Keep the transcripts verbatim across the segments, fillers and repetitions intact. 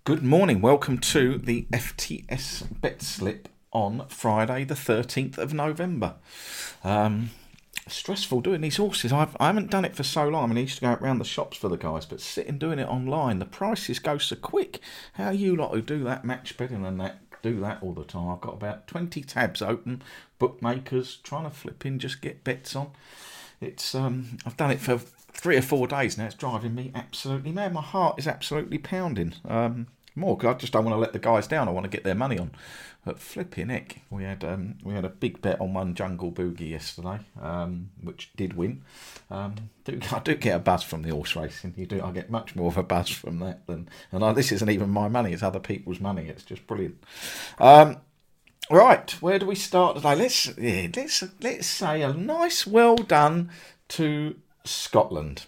Good morning. Welcome to the F T S Bet Slip on Friday, the thirteenth of November. Um, stressful doing these horses. I've, I haven't done it for so long. I mean, I used to go out round the shops for the guys, but sitting doing it online, the prices go so quick. How you lot who do that match betting and that do that all the time? I've got about twenty tabs open, bookmakers trying to flip in, just get bets on. It's um, I've done it for three or four days now. It's driving me absolutely mad. My heart is absolutely pounding. Um, more because I just don't want to let the guys down. I want to get their money on. But flipping heck, we had um, we had a big bet on one Jungle Boogie yesterday, um, which did win. Um, do, I do get a buzz from the horse racing. You do. I get much more of a buzz from that than. And I, this isn't even my money. It's other people's money. It's just brilliant. Um, Right, where do we start today? Let's yeah, let's let's say a nice well done to Scotland.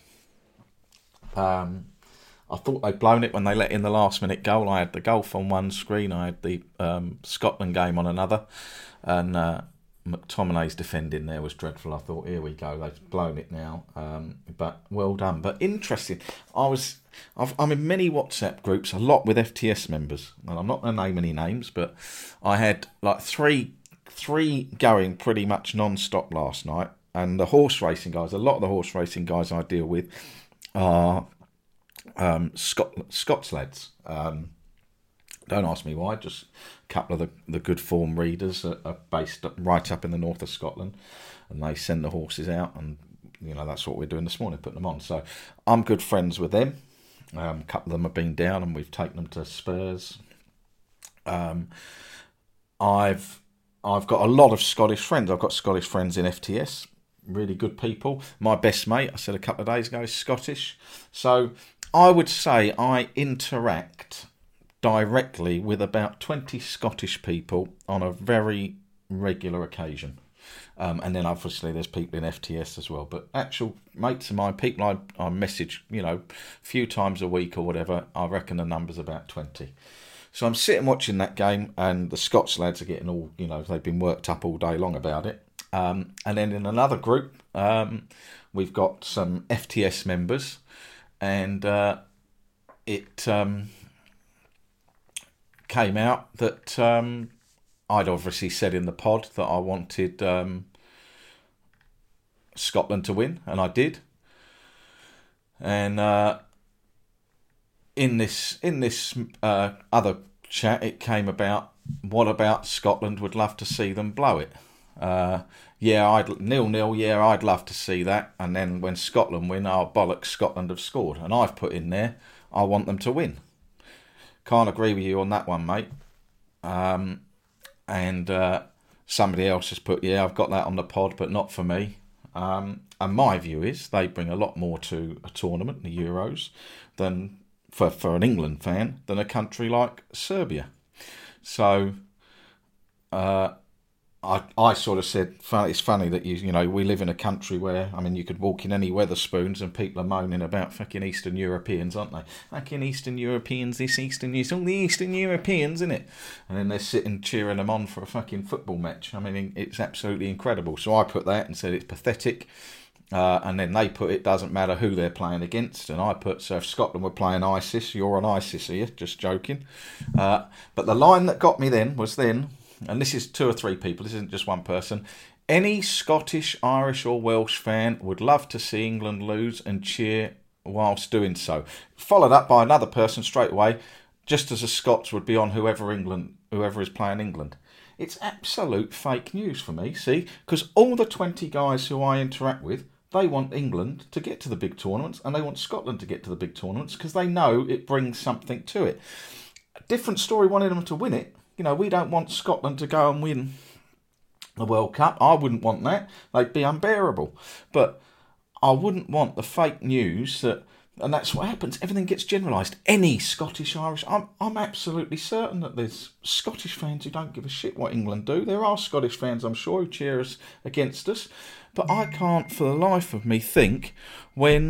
Um, I thought they'd blown it when they let in the last minute goal. I had the golf on one screen, I had the um, Scotland game on another, and uh, McTominay's defending there was dreadful. I thought, here we go, they've blown it now. Um, but well done. But interesting, I was. I've, I'm in many WhatsApp groups, a lot with F T S members, and I'm not going to name any names, but I had like three three going pretty much non-stop last night, and the horse racing guys, a lot of the horse racing guys I deal with are um, Scot, Scots lads. Um, don't ask me why, just a couple of the, the good form readers are, are based right up in the north of Scotland, and they send the horses out, and you know that's what we're doing this morning, putting them on. So I'm good friends with them. Um, a couple of them have been down, and we've taken them to Spurs. Um, I've I've got a lot of Scottish friends. I've got Scottish friends in F T S, really good people. My best mate, I said a couple of days ago, is Scottish. So I would say I interact directly with about twenty Scottish people on a very regular occasion. Um, and then obviously there's people in F T S as well. But actual mates of mine, people I, I message, you know, a few times a week or whatever, I reckon the number's about twenty. So I'm sitting watching that game, and the Scots lads are getting all, you know, they've been worked up all day long about it. Um, and then in another group, um, we've got some F T S members, and uh, it um, came out that... Um, I'd obviously said in the pod that I wanted um, Scotland to win, and I did. And uh, in this in this uh, other chat, it came about, what about Scotland would love to see them blow it? Uh, yeah, I'd nil nil. Yeah, I'd love to see that. And then when Scotland win, oh bollocks, Scotland have scored, and I've put in there, I want them to win. Can't agree with you on that one, mate. Um, And uh, somebody else has put, yeah, I've got that on the pod, but not for me. Um, and my view is they bring a lot more to a tournament, the Euros, than for, for an England fan, than a country like Serbia. So uh, I I sort of said, it's funny that, you you know, we live in a country where, I mean, you could walk in any Weatherspoons and people are moaning about fucking Eastern Europeans, aren't they? Fucking Eastern Europeans, this Eastern, it's all the Eastern Europeans, isn't it? And then they're sitting cheering them on for a fucking football match. I mean, it's absolutely incredible. So I put that and said it's pathetic. Uh, and then they put, it doesn't matter who they're playing against. And I put, so if Scotland were playing ISIS, you're on ISIS here, just joking. Uh, but the line that got me then was then, and this is two or three people, this isn't just one person, any Scottish, Irish or Welsh fan would love to see England lose and cheer whilst doing so. Followed up by another person straight away, just as the Scots would be on whoever England, whoever is playing England. It's absolute fake news for me, see, because all the twenty guys who I interact with, they want England to get to the big tournaments, and they want Scotland to get to the big tournaments because they know it brings something to it. A different story wanting them to win it. You know, we don't want Scotland to go and win the World Cup. I wouldn't want that. They'd be unbearable. But I wouldn't want the fake news that, and that's what happens. Everything gets generalised. Any Scottish, Irish, I'm I'm absolutely certain that there's Scottish fans who don't give a shit what England do. There are Scottish fans, I'm sure, who cheer us against us. But I can't for the life of me think when,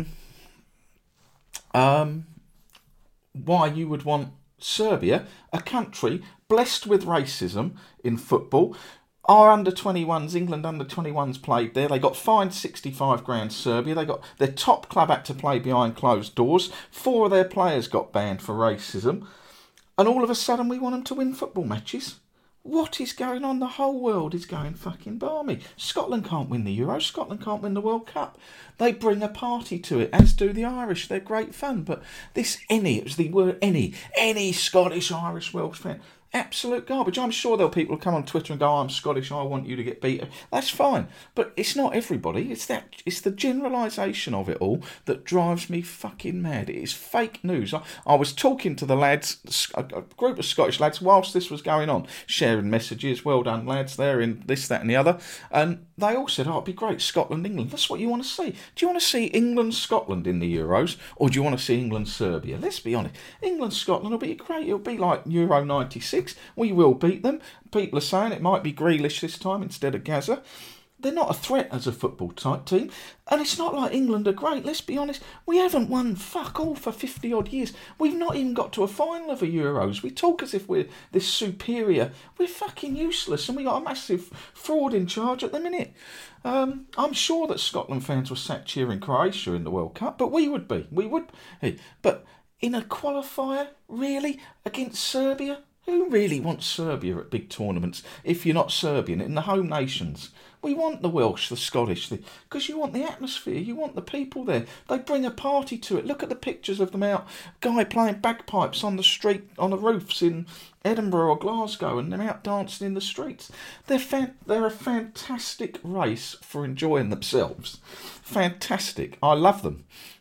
um, why you would want Serbia, a country blessed with racism in football. Our under twenty-ones, England under twenty-ones played there. They got fined sixty-five grand. Serbia. They got their top club had to play behind closed doors. Four of their players got banned for racism. And all of a sudden we want them to win football matches. What is going on? The whole world is going fucking balmy. Scotland can't win the Euro. Scotland can't win the World Cup. They bring a party to it, as do the Irish. They're great fun. But this any, it was the word any, any Scottish, Irish, Welsh fan, absolute garbage. I'm sure there'll people who come on Twitter and go, oh, I'm Scottish, I want you to get beaten. That's fine. But it's not everybody. It's that. It's the generalisation of it all that drives me fucking mad. It is fake news. I, I was talking to the lads, a, a group of Scottish lads, whilst this was going on, sharing messages, well done lads, they're in this, that and the other. And they all said, oh, it'd be great, Scotland, England. That's what you want to see. Do you want to see England, Scotland in the Euros? Or do you want to see England, Serbia? Let's be honest. England, Scotland will be great. It'll be like Euro ninety-six. We will beat them. People are saying it might be Grealish this time instead of Gaza. They're not a threat as a football type team. And it's not like England are great. Let's be honest. We haven't won fuck all for fifty odd years. We've not even got to a final of a Euros. We talk as if we're this superior. We're fucking useless. And we got a massive fraud in charge at the minute. Um, I'm sure that Scotland fans were sat cheering Croatia in the World Cup. But we would be. We would. Hey, but in a qualifier, really, against Serbia? Who really wants Serbia at big tournaments if you're not Serbian in the home nations? We want the Welsh, the Scottish, because you want the atmosphere, you want the people there. They bring a party to it. Look at the pictures of them out, guy playing bagpipes on the street, on the roofs in Edinburgh or Glasgow, and them out dancing in the streets. They're fan- they're a fantastic race for enjoying themselves. Fantastic. I love them.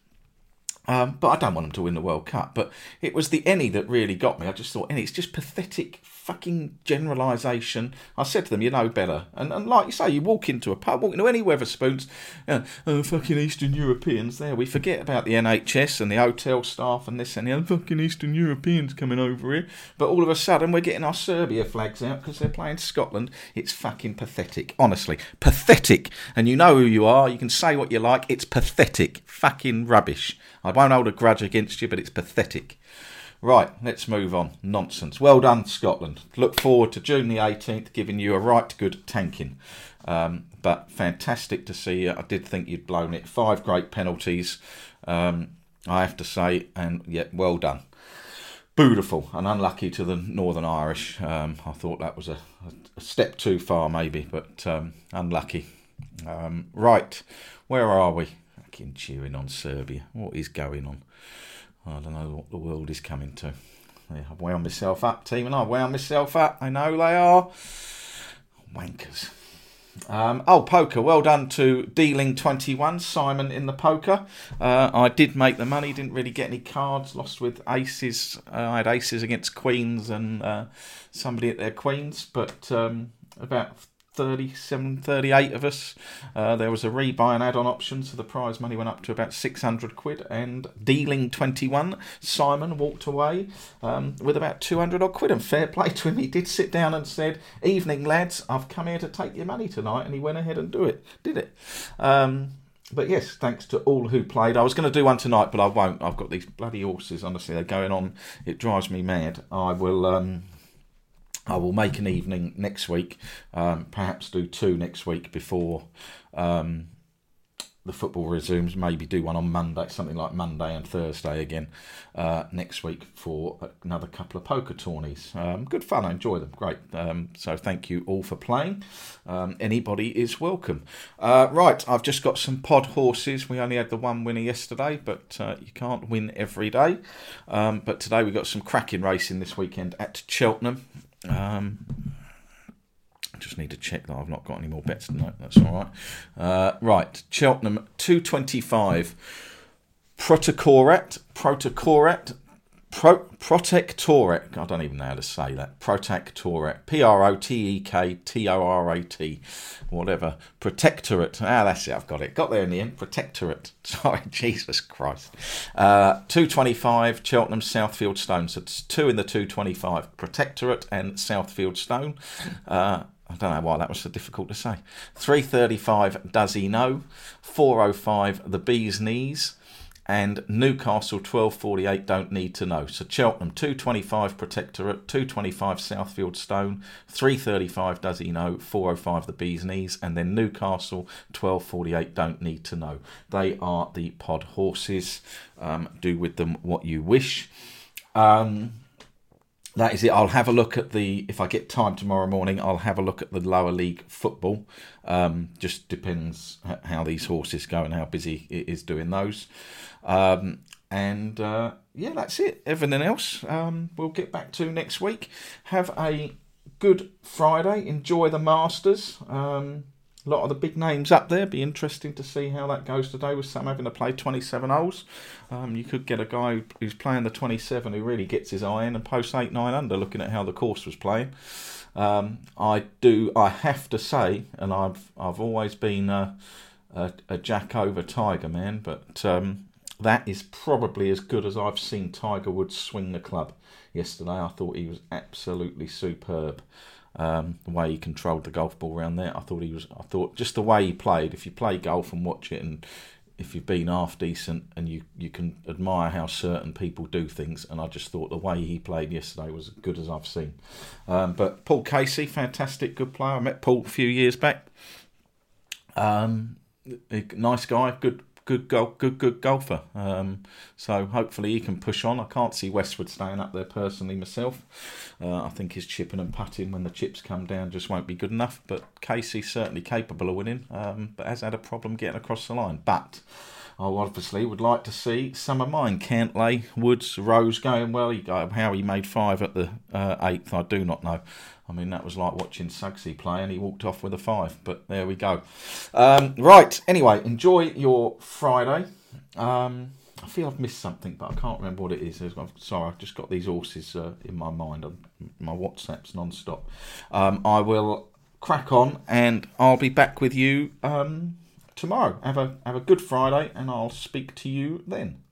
Um, but I don't want them to win the World Cup. But it was the any that really got me. I just thought, any, it's just pathetic fucking generalisation. I said to them, you know better. And, and like you say, you walk into a pub, walk into any Wetherspoons, you know, oh, fucking Eastern Europeans there. We forget about the N H S and the hotel staff and this and the other fucking Eastern Europeans coming over here. But all of a sudden, we're getting our Serbia flags out because they're playing Scotland. It's fucking pathetic. Honestly, pathetic. And you know who you are. You can say what you like. It's pathetic. Fucking rubbish. I won't hold a grudge against you, but it's pathetic. Right, let's move on. Nonsense. Well done, Scotland. Look forward to June the eighteenth, giving you a right good tanking. Um, but fantastic to see you. I did think you'd blown it. Five great penalties, um, I have to say, and yet yeah, well done. Beautiful and unlucky to the Northern Irish. Um, I thought that was a, a step too far, maybe, but um, unlucky. Um, right, where are we? Cheering on Serbia. What is going on? I don't know what the world is coming to. Yeah, I've wound myself up, team, and I've wound myself up. I know they are. Wankers. Um, oh, poker. Well done to Dealing twenty-one, Simon in the poker. Uh, I did make the money, didn't really get any cards, lost with aces. Uh, I had aces against queens and uh, somebody at their queens, but um, about thirty-seven, thirty-eight of us. Uh, there was a rebuy and add-on option, so the prize money went up to about six hundred quid, and Dealing twenty-one, Simon, walked away um, with about two hundred odd quid, and fair play to him. He did sit down and said, evening lads, I've come here to take your money tonight, and he went ahead and do it, did it. Um, but yes, thanks to all who played. I was going to do one tonight, but I won't. I've got these bloody horses, honestly, they're going on. It drives me mad. I will... Um, I will make an evening next week, um, perhaps do two next week before um, the football resumes, maybe do one on Monday, something like Monday and Thursday again uh, next week for another couple of poker tourneys. Um, good fun, I enjoy them, great. Um, so thank you all for playing. Um, anybody is welcome. Uh, right, I've just got some pod horses. We only had the one winner yesterday, but uh, you can't win every day. Um, but today we've got some cracking racing this weekend at Cheltenham. Um, I just need to check that I've not got any more bets tonight. That's all right. Uh, right, Cheltenham two twenty-five. Protecorat, Protecorat, Pro, Protectorat. I don't even know how to say that. Protectorat, P R O T E K T O R A T, whatever. Protectorate. Ah, that's it. I've got it. Got there in the end. Protectorate. Sorry, Jesus Christ. Uh, two twenty-five. Cheltenham, Southfield Stone. So it's two in the two twenty-five. Protectorate and Southfield Stone. Uh, I don't know why that was so difficult to say. three thirty-five. Does he know? four oh five. The Bee's Knees. And Newcastle twelve forty-eight, Don't Need to Know. So Cheltenham two twenty-five Protectorate, two twenty-five Southfield Stone, three thirty-five Does He Know, four oh five The Bee's Knees, and then Newcastle twelve forty-eight, Don't Need to Know. They are the pod horses. Um, do with them what you wish. Um, that is it. I'll have a look at the, if I get time tomorrow morning, I'll have a look at the lower league football. Um, just depends how these horses go and how busy it is doing those. Um, and uh, yeah, that's it. Everything else um, we'll get back to next week. Have a good Friday. Enjoy the Masters. Um, a lot of the big names up there. Be interesting to see how that goes today with some having to play twenty-seven holes. Um, you could get a guy who's playing the twenty-seven who really gets his eye in and posts eight, nine under looking at how the course was playing. Um, I do. I have to say, and I've I've always been a, a, a Jack over Tiger man, but um, that is probably as good as I've seen Tiger Woods swing the club yesterday. I thought he was absolutely superb. Um, the way he controlled the golf ball around there, I thought he was. I thought just the way he played. If you play golf and watch it, and if you've been half decent, and you, you can admire how certain people do things, and I just thought the way he played yesterday was as good as I've seen. Um, but Paul Casey, fantastic, good player. I met Paul a few years back. Um, nice guy, good. Good golf, good good golfer. Um, so hopefully he can push on. I can't see Westwood staying up there personally myself. Uh, I think his chipping and putting when the chips come down just won't be good enough. But Casey's certainly capable of winning, um, but has had a problem getting across the line. But I obviously would like to see some of mine. Cantlay, Woods, Rose going well. He, how he made five at the uh, eighth, I do not know. I mean, that was like watching Suggsy play and he walked off with a five. But there we go. Um, right, anyway, enjoy your Friday. Um, I feel I've missed something, but I can't remember what it is. I'm sorry, I've just got these horses uh, in my mind. My WhatsApp's non-stop. Um, I will crack on and I'll be back with you um, tomorrow. Have a have a good Friday and I'll speak to you then.